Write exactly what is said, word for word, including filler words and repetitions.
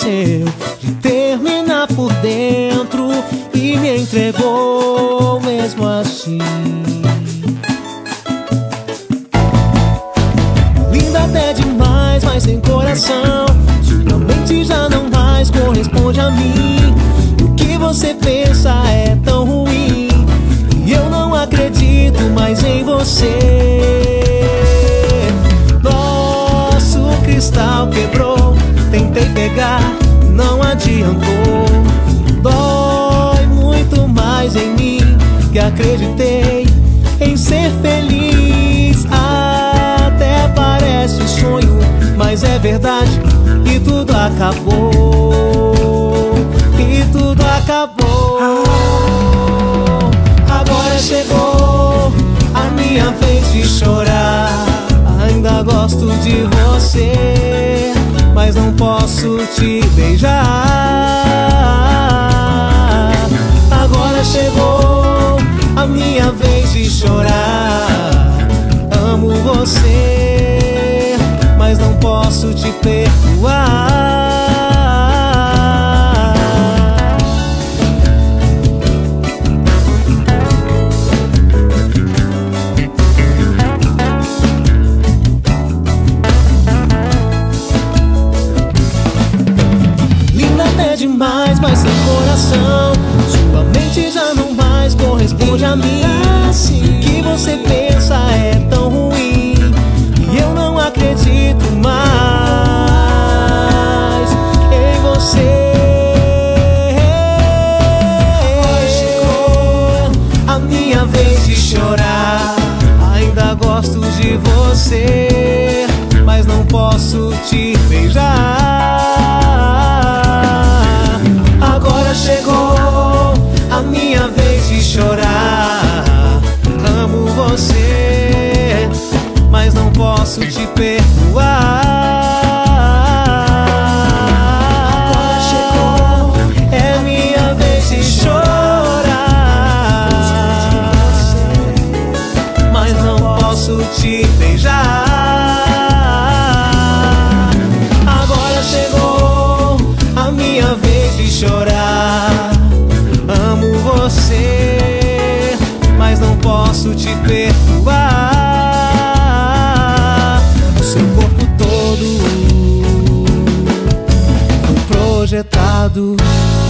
esqueceu de terminar por dentro e me entregou mesmo assim. Linda até demais, mas sem coração. Sua mente já não mais corresponde a mim. O que você pensa é tão ruim e eu não acredito mais em você. Nosso cristal quebrou, tentei pegar, não adiantou. Dói muito mais em mim que acreditei em ser feliz. Até parece um sonho, mas é verdade que tudo acabou. Que tudo acabou. Agora chegou a minha vez de chorar. Ainda gosto de você, mas não posso te beijar. Agora chegou a minha vez de chorar. Amo você, mas não posso te perdoar. Demais, mas sem coração. Sua mente já não mais corresponde a mim. O que você pensa é tão ruim e eu não acredito mais em você. Agora chegou a minha vez de chorar. Ainda gosto de você, mas não posso te beijar. Chegou a minha vez de chorar. Amo você, mas não posso te perdoar. Agora chegou, é minha vez de chorar, mas não posso te beijar. Agora chegou a minha vez de chorar. Você, mas não posso te perdoar. O seu corpo todo foi projetado